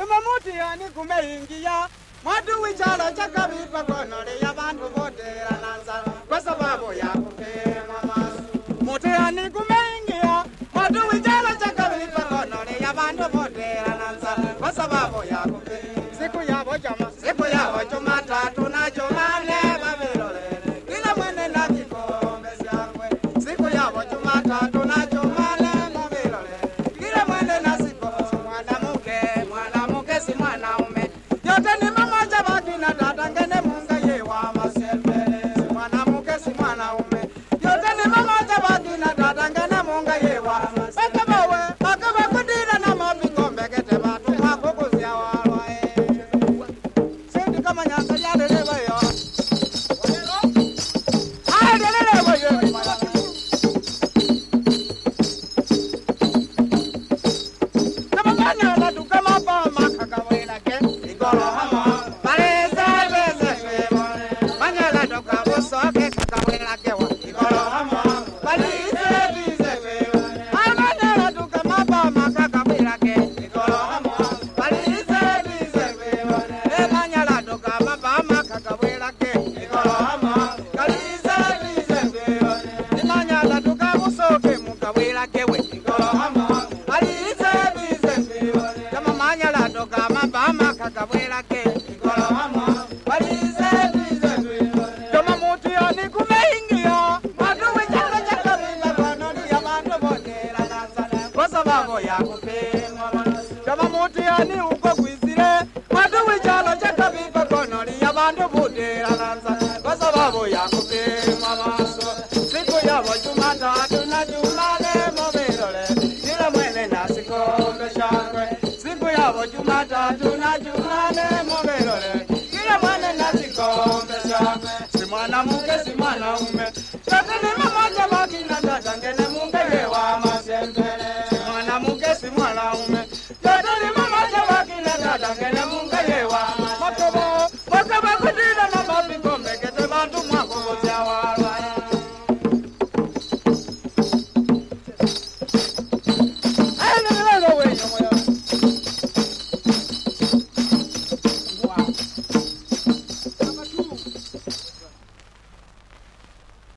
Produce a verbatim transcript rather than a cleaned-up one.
Mamuti yani kumeingia Madu wichalo chaka vipa konole ya bandu bote rananza Kwa sababu ya kupema masu Muti yani kumeingia Madu wichalo chaka vipa konole ya bandu bote rananza Kwa sababu ya kupema Siku ya wajama Siku ya wajuma tatu na jumane babilole Kila mwene na kikombe siangwe Siku ya wajuma tatu na jumane babilole Kila mwene na sikombe Mwanamuke, mwanamuke si mwanaume Yote ni mama jabaki na dada ngene munga yewa maselbe Si mwanamuke si mwanaume Yote ni mama jabaki na dada ngene munga yewa Akabawe, akabawe kudira na mabingombe Kete batu makukuzi ya walwa Sendi kama nyanga ya lelewa yo Ay, lelewa yo Kama manya la duka mapa makakawe la ke Igolo hama Pareza beze kwebo Manya la duka buso ke kakawe la kewa Igolo hama Pareza beze kwebo Ay manya la duka mapa makakawe la ke Igolo hama Pareza beze kwebo E manya la duka mapa makakawe la ke Igolo hama Pareza beze kwebo E manya la duka buso ke mukawe la kewe Igolo hama Pareza beze kwebo Kama manya la duka mapa makakawe la ke Igolo hama Pareza beze kwebo Kama muti yani kumeingia Madu wichalo chaka vipa konoli ya bandu bote rananza Kwa sababu ya kupema masu Kama muti yani uko kwizire Madu wichalo chaka vipa konoli ya bandu bote rananza Kwa sababu ya kupema masu Siku ya wajuma tatu na jumane mobilole Kila mwene na sikombe shangwe Siku ya wajuma tatu na jumane mobilole